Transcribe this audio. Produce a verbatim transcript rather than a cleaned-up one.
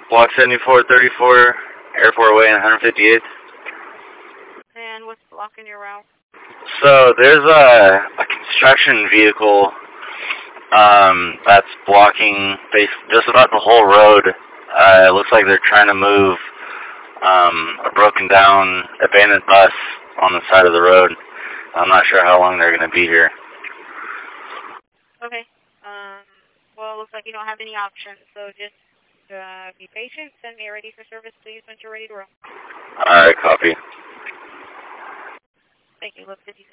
Block seventy-four thirty-four, Airport Way and one fifty-eighth. And what's blocking your route? So there's a, a construction vehicle um, that's blocking base, just about the whole road. Uh, it looks like they're trying to move um, a broken down abandoned bus on the side of the road. I'm not sure how long they're going to be here. Okay. Um, well, it looks like you don't have any options, so just uh, be patient. Send me a ready for service, please, once you're ready to roll. Alright, copy. Thank you. Look, fifty